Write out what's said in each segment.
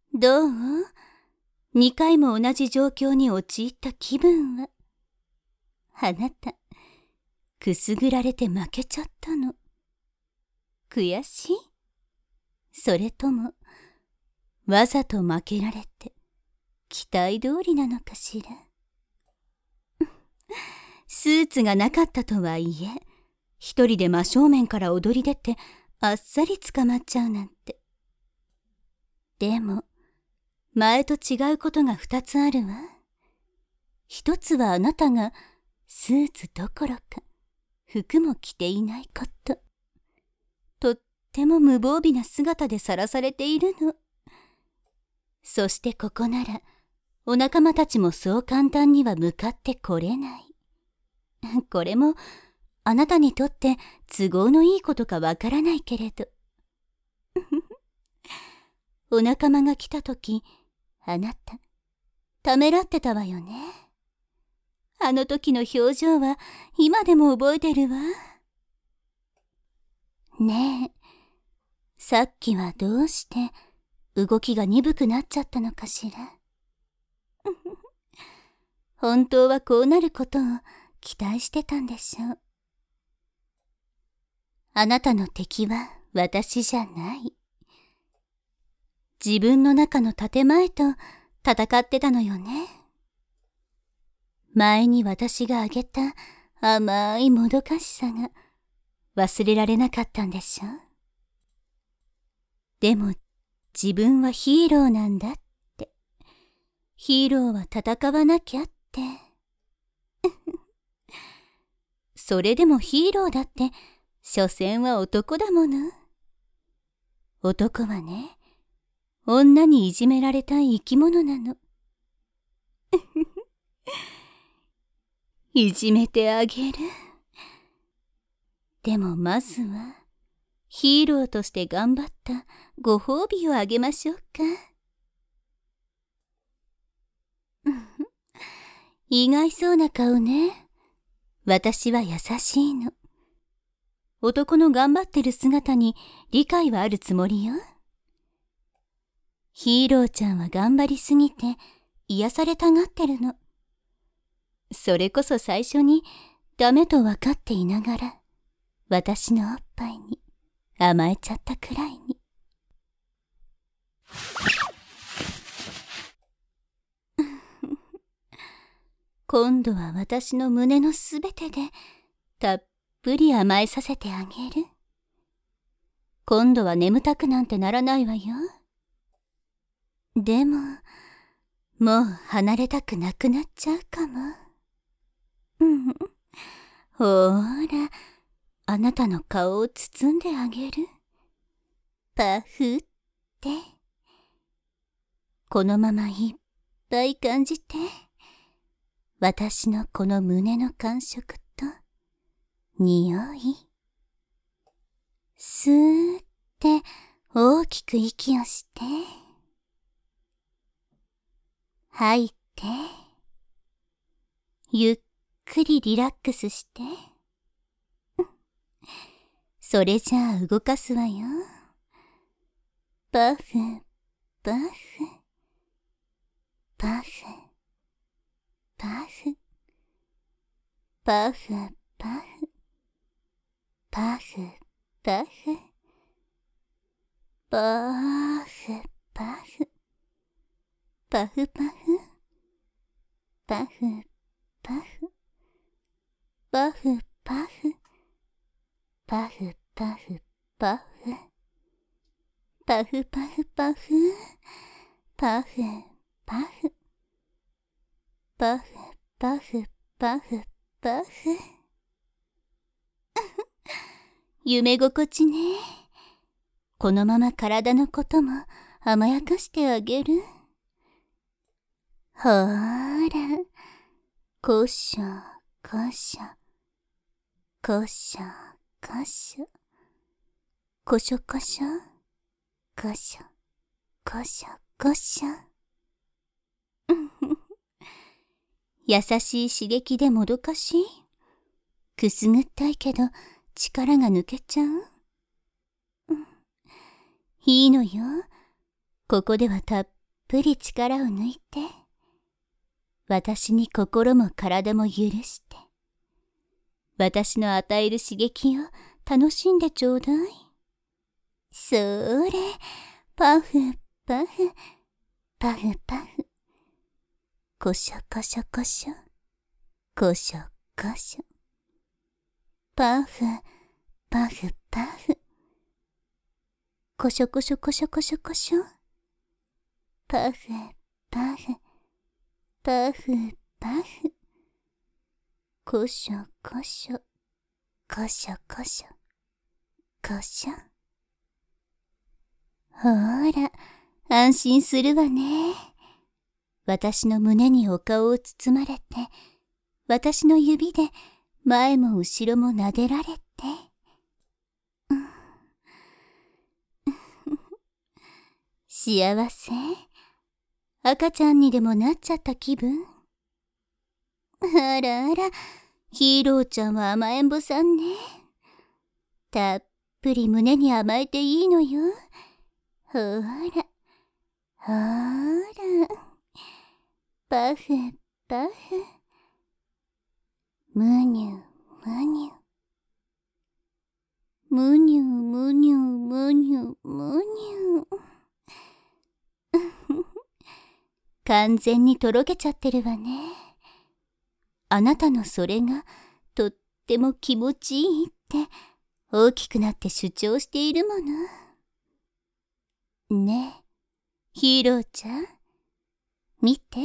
どう？2回も同じ状況に陥った気分は。あなた、くすぐられて負けちゃったの。悔しい？それとも、わざと負けられて、期待通りなのかしら。スーツがなかったとはいえ、一人で真正面から踊り出て、あっさり捕まっちゃうなんて。でも、前と違うことが2つあるわ。一つはあなたがスーツどころか服も着ていないこと。とっても無防備な姿でさらされているの。そしてここならお仲間たちもそう簡単には向かってこれない。これもあなたにとって都合のいいことかわからないけれど。お仲間が来たとき、あなた、ためらってたわよね。あの時の表情は今でも覚えてるわ。ねえ、さっきはどうして動きが鈍くなっちゃったのかしら。本当はこうなることを期待してたんでしょう。あなたの敵は私じゃない。自分の中の建前と戦ってたのよね。前に私があげた甘いもどかしさが忘れられなかったんでしょ。でも自分はヒーローなんだって。ヒーローは戦わなきゃって。それでもヒーローだって、所詮は男だもの。男はね、女にいじめられたい生き物なの。いじめてあげる。でもまずは、ヒーローとして頑張ったご褒美をあげましょうか。意外そうな顔ね。私は優しいの。男の頑張ってる姿に理解はあるつもりよ。ヒーローちゃんは頑張りすぎて癒されたがってるの。それこそ最初にダメと分かっていながら、私のおっぱいに甘えちゃったくらいに。今度は私の胸のすべてでたっぷり甘えさせてあげる。今度は眠たくなんてならないわよ。でも、もう離れたくなくなっちゃうかも。ほーら、あなたの顔を包んであげる。パフって。このままいっぱい感じて。私のこの胸の感触と匂い。スーって大きく息をして。吐いて。ゆっくりリラックスして。それじゃあ動かすわよ。パフ、パフ、パフ、パフ、パフ、パフ、パフ、パフ、パフ、パフ、パフパフ、パフ、パフ、パフ、パフ、パフ、パフ、パフ、パフ、パフ、パフ、パフ、パフ、パフ、パフ、パフ、パフ。夢心地ね。このまま体のことも甘やかしてあげる。ほーら、こしょ、こしょ、こしょ、こしょ、こしょこしょ、こしょ、こしょ、こしょ。優しい刺激でもどかしい。くすぐったいけど力が抜けちゃう。いいのよ。ここではたっぷり力を抜いて、私に心も体も許して、私の与える刺激を楽しんでちょうだい。それ、パフパフ、パフパフ。こしょこしょこしょ、こしょこしょ。パフ、パフパフ。こしょこしょこしょこしょこしょ。パフ、パフ、パフ、パフ。こしょこしょ、こしょこしょ、こしょ。ほら、安心するわね。私の胸にお顔を包まれて、私の指で前も後ろも撫でられて。幸せ？赤ちゃんにでもなっちゃった気分？あらあら、ヒーローちゃんは甘えん坊さんね。たっぷり胸に甘えていいのよ。ほら、ほら。パフ、パフ。むにゅ、むにゅ。むにゅ、むにゅ、むにゅ、むにゅ。完全にとろけちゃってるわね。あなたのそれがとっても気持ちいいって大きくなって主張しているもの。ねえ、ヒーローちゃん、見て。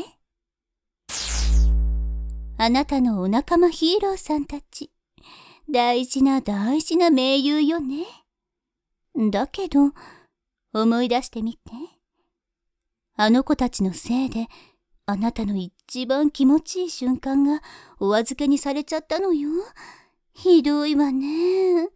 あなたのお仲間ヒーローさんたち、大事な大事な盟友よね。だけど、思い出してみて。あの子たちのせいで、あなたの一番気持ちいい瞬間がお預けにされちゃったのよ。ひどいわね。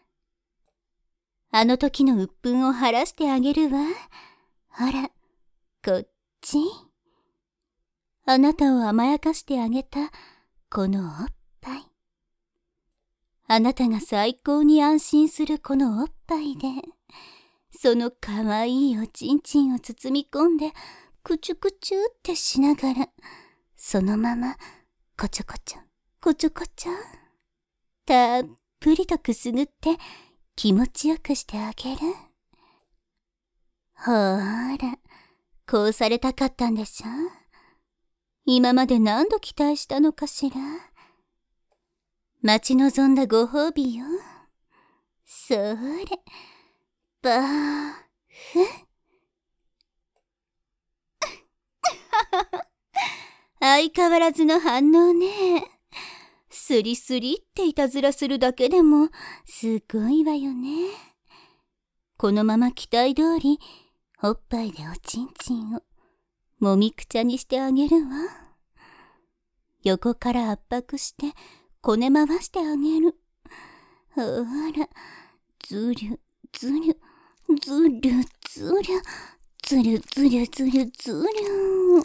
あの時の鬱憤を晴らしてあげるわ。ほら、こっち。あなたを甘やかしてあげた、このおっぱい。あなたが最高に安心するこのおっぱいで、そのかわいいおちんちんを包み込んで、くちゅくちゅってしながら、そのまま、こちょこちょ、こちょこちょ。たっぷりとくすぐって気持ちよくしてあげる。ほーら、こうされたかったんでしょ？今まで何度期待したのかしら？待ち望んだご褒美よ。それ、バーフ。相変わらずの反応ね。スリスリっていたずらするだけでもすごいわよね。このまま期待通りおっぱいでおちんちんをもみくちゃにしてあげるわ。横から圧迫してこね回してあげる。ほら、ずりゅずりゅずりゅずりゅずりゅずりゅずりゅずりゅ。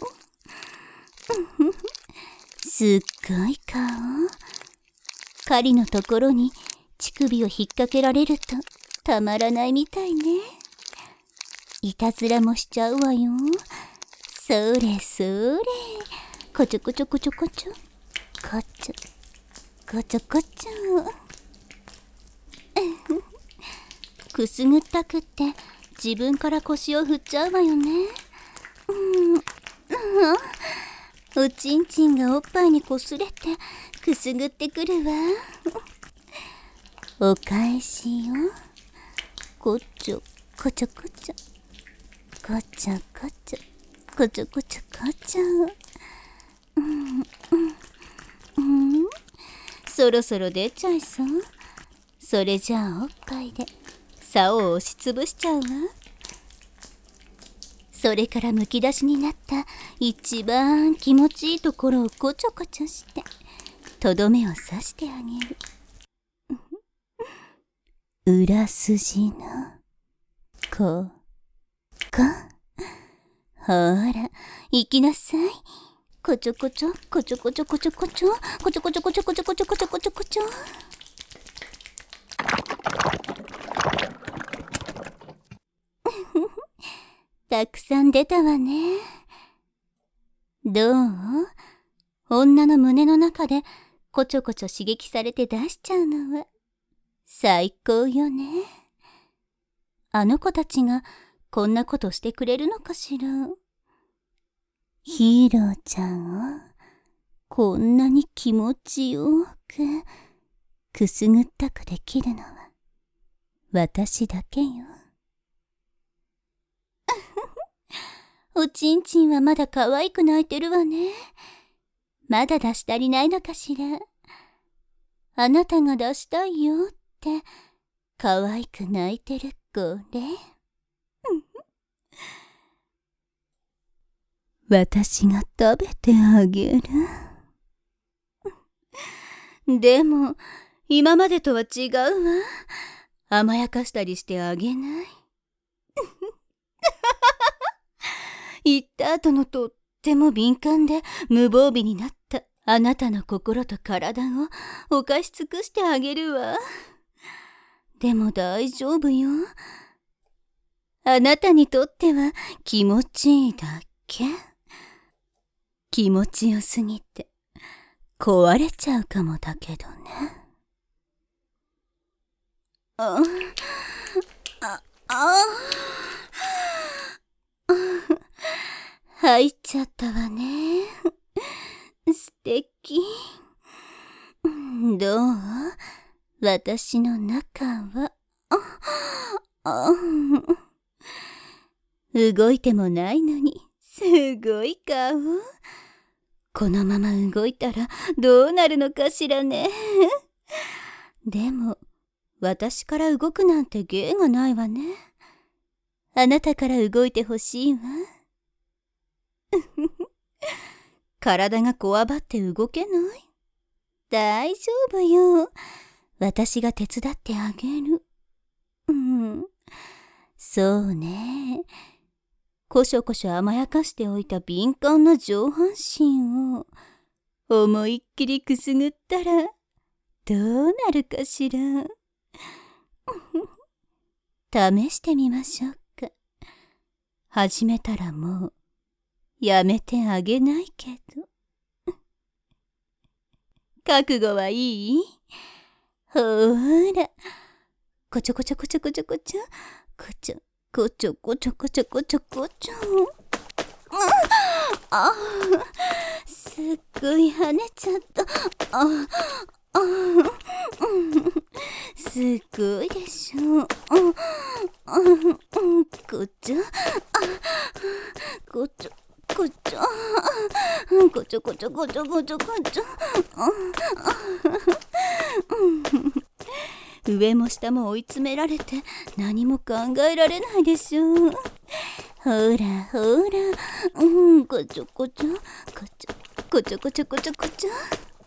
すっごい顔。狩りのところに乳首を引っ掛けられるとたまらないみたいね。いたずらもしちゃうわよ。それそれ。こちょこちょこちょこちょ。こちょこちょこちょ。くすぐったくって自分から腰を振っちゃうわよね。おちんちんがおっぱいにこすれてくすぐってくるわ。お返しよ。こちょこちょこちょ、こちょこちょ、こちょこちょこちょ。そろそろ出ちゃいそう。それじゃあおっぱいで竿を押しつぶしちゃうわ。それからむき出しになった一番気持ちいいところをこちょこちょしてとどめを刺してあげる。裏筋のこほら行きなさい。こちょこちょこちょこちょこちょこちょこちょこちょこちょこちょこちょこちょこちょこちょ。 たくさん出たわね。どう？女の胸の中でこちょこちょ刺激されて出しちゃうのは最高よね。あの子たちがこんなことしてくれるのかしら。ヒーローちゃんをこんなに気持ちよくくすぐったくできるのは私だけよ。おちんちんはまだ可愛く泣いてるわね。まだ出し足りないのかしら。あなたが出したいよって可愛く泣いてるこれ。私が食べてあげる。でも今までとは違うわ。甘やかしたりしてあげない。言った後のとっても敏感で無防備になったあなたの心と体を犯し尽くしてあげるわ。でも大丈夫よ。あなたにとっては気持ちいいだけ。気持ちよすぎて壊れちゃうかもだけどね。入っちゃったわね。素敵。どう？私の中は。動いてもないのにすごい顔。このまま動いたらどうなるのかしらね。でも私から動くなんて芸がないわね。あなたから動いてほしいわ。体がこわばって動けない？大丈夫よ。私が手伝ってあげる。そうね。こしょこしょ甘やかしておいた敏感な上半身を思いっきりくすぐったらどうなるかしら。試してみましょうか。始めたらもうやめてあげないけど。覚悟はいい？ほーら。こちょこちょこちょこちょこちょ。こちょこちょこちょこちょこちょこちょ。すっごい跳ねちゃった。すっごいでしょ。こちょこちょこちょこちょこちょこちょこちょこちょ。上も下も追い詰められて何も考えられないでしょう。ほらほら、こちょこちょこちょこちょこちょこちょこちょ。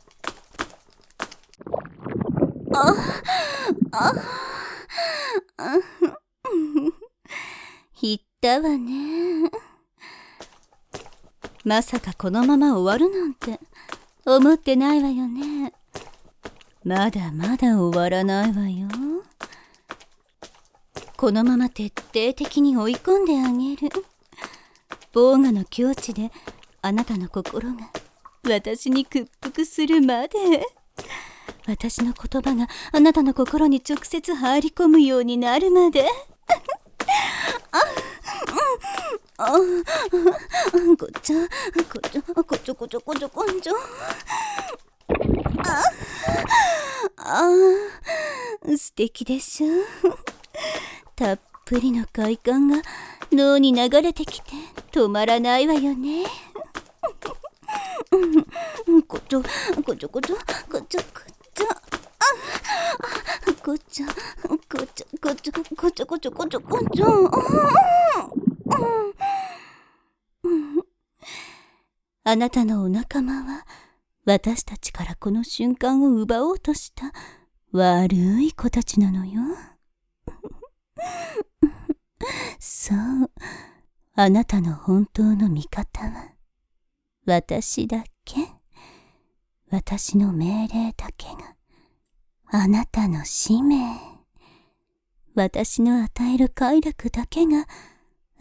言ったわね。まさかこのまま終わるなんて思ってないわよね。まだまだ終わらないわよ。このまま徹底的に追い込んであげる。防我の境地であなたの心が私に屈服するまで。私の言葉があなたの心に直接入り込むようになるまで。こちょこちょこちょこちょこちょこちょ。素敵でしょ。たっぷりの快感が脳に流れてきて止まらないわよね。こちょこちょこちょこちょこちょ。こちょこちょこちょこちょこちょこちょこちょ。あなたのお仲間は私たちからこの瞬間を奪おうとした悪い子たちなのよ。そう、あなたの本当の味方は私だけ。私の命令だけがあなたの使命。私の与える快楽だけが